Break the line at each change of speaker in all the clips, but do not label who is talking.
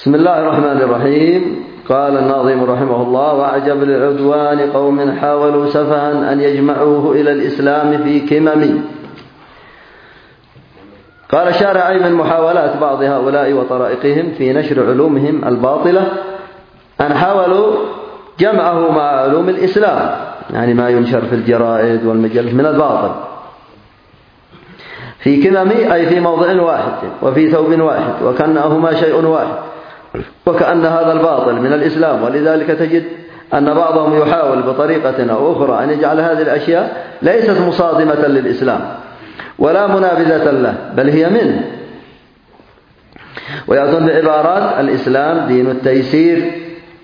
بسم الله الرحمن الرحيم. قال الناظم رحمه الله: وأعجب لعدوان قوم حاولوا سفها أن يجمعوه إلى الإسلام في كمم. قال الشارع: أي من محاولات بعض هؤلاء وطرائقهم في نشر علومهم الباطلة أن حاولوا جمعه مع علوم الإسلام، يعني ما ينشر في الجرائد والمجلات من الباطل، في كمم أي في موضع واحد وفي ثوب واحد، وكأنهما شيء واحد، وكأن هذا الباطل من الإسلام. ولذلك تجد أن بعضهم يحاول بطريقة أو أخرى أن يجعل هذه الأشياء ليست مصادمة للإسلام ولا منابذة له، بل هي منه، ويأتون بعبارات الإسلام دين التيسير.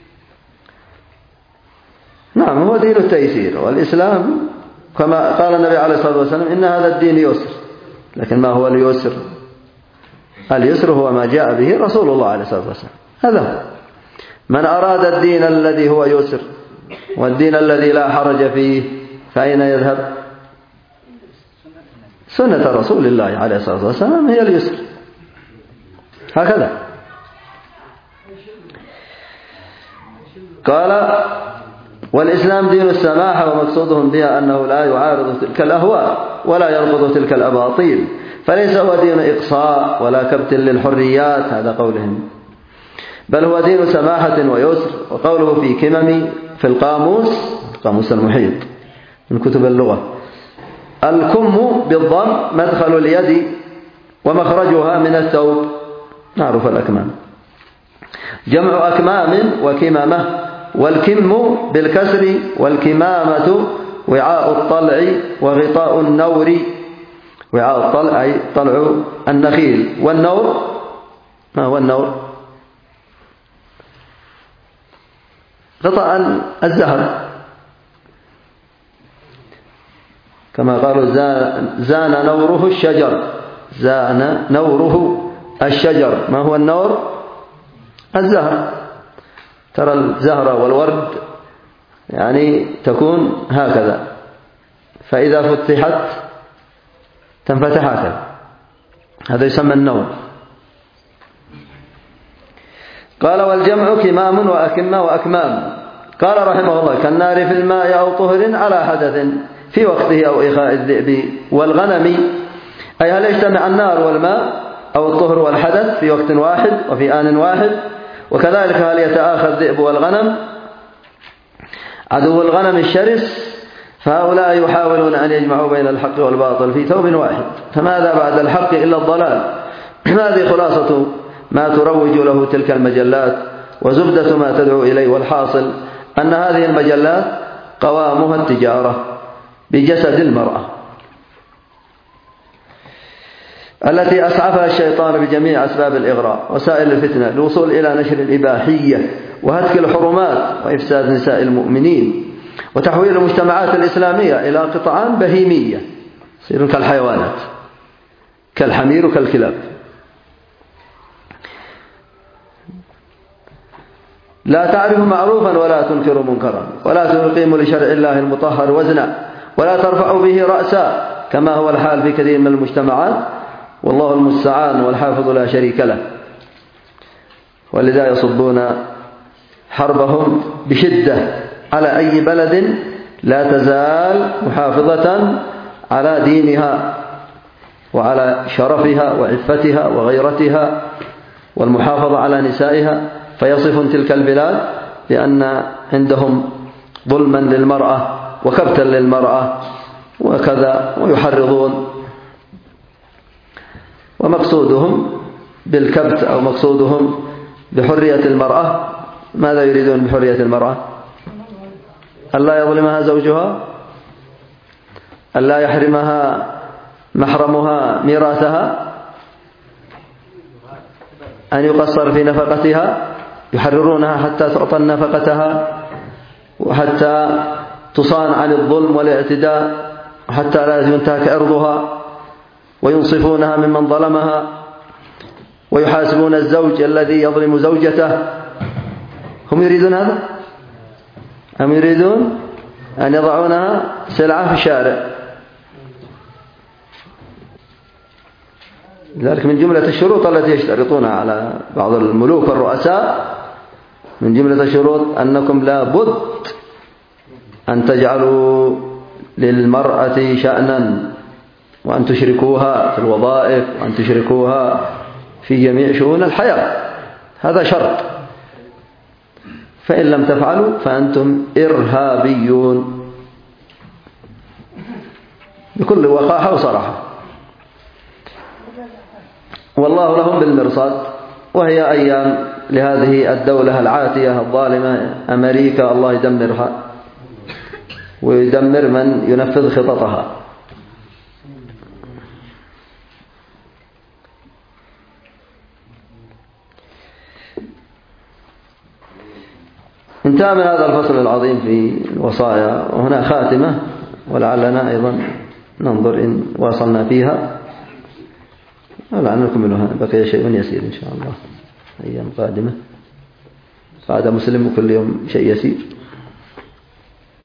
نعم، هو دين التيسير، والإسلام كما قال النبي عليه الصلاة والسلام: إن هذا الدين يسر. لكن ما هو اليسر؟ اليسر هو ما جاء به رسول الله عليه الصلاة والسلام. هذا هو. من أراد الدين الذي هو يسر والدين الذي لا حرج فيه فأين يذهب؟ سنة رسول الله عليه الصلاة والسلام هي اليسر. هكذا قال: والإسلام دين السماحة، ومقصودهم بها أنه لا يعارض تلك الأهواء ولا يرفض تلك الأباطيل، فليس هو دين إقصاء ولا كبت للحريات، هذا قولهم، بل هو دين سماحة ويسر. وقوله في كمم في القاموس المحيط من كتب اللغة: الكم بالضم مدخل اليد ومخرجها من الثوب، نعرف الأكمام، جمع أكمام وكمامة. والكم بالكسر، والكمامة وعاء الطلع وغطاء النور. وعاء الطلع أي طلع النخيل، والنور ما هو النور؟ غطاء الزهر، كما قالوا: زان نوره الشجر. زان نوره الشجر. ما هو النور؟ الزهر. ترى الزهرة والورد يعني تكون هكذا، فإذا فتحت تنفتح هكذا، هذا يسمى النور. قال: والجمع كمام وأكمة وأكمام. قال رحمه الله: كالنار في الماء أو طهر على حدث في وقته أو إخاء الذئب والغنم. أي هل يجتمع النار والماء أو الطهر والحدث في وقت واحد وفي آن واحد؟ وكذلك هل يتآخى الذئب والغنم عدو الغنم الشرس؟ فهؤلاء يحاولون أن يجمعوا بين الحق والباطل في ثوب واحد، فماذا بعد الحق إلا الضلال؟ هذه خلاصة ما تروج له تلك المجلات وزبدة ما تدعو إليه. والحاصل أن هذه المجلات قوامها التجارة بجسد المرأة التي أسعفها الشيطان بجميع أسباب الإغراء وسائل الفتنة للوصول إلى نشر الإباحية وهتك الحرمات وإفساد نساء المؤمنين وتحويل المجتمعات الإسلامية إلى قطعان بهيمية، يصيرون كالحيوانات، كالحمير وكالكلاب. لا تعرف معروفا ولا تنكر منكرا ولا تقيم لشرع الله المطهر وزنا ولا ترفع به رأسا، كما هو الحال في كثير من المجتمعات، والله المستعان والحافظ لا شريك له. ولذا يصبون حربهم بشدة على أي بلد لا تزال محافظة على دينها وعلى شرفها وعفتها وغيرتها والمحافظة على نسائها، فيصف تلك البلاد بأن عندهم ظلما للمرأة وكبتا للمرأة وكذا، ويحرضون. ومقصودهم بالكبت أو مقصودهم بحرية المرأة، ماذا يريدون بحرية المرأة؟ ألا يظلمها زوجها، ألا يحرمها محرمها ميراثها، أن يقصر في نفقتها، يحررونها حتى تعطى نفقتها وحتى تصان عن الظلم والاعتداء وحتى لا ينتهك عرضها، وينصفونها ممن ظلمها، ويحاسبون الزوج الذي يظلم زوجته. هم يريدون هذا؟ هم يريدون أن يضعونها سلعة في الشارع. لذلك من جملة الشروط التي يشترطونها على بعض الملوك والرؤساء، من جملة الشروط أنكم لا بد أن تجعلوا للمرأة شأنا، وأن تشركوها في الوظائف، وأن تشركوها في جميع شؤون الحياة. هذا شرط. فإن لم تفعلوا فأنتم إرهابيون بكل وقاحة وصراحة. والله لهم بالمرصاد. وهي أيام لهذه الدولة العاتية الظالمة أمريكا، الله يدمرها ويدمر من ينفذ خططها. انتهى من هذا الفصل العظيم في الوصايا، وهنا خاتمة ولعلنا أيضا ننظر إن واصلنا فيها، ولعلنا نكملها. بقي شيء يسير إن شاء الله أيام قادمة. بعد مسلم وكل يوم شيء يسير.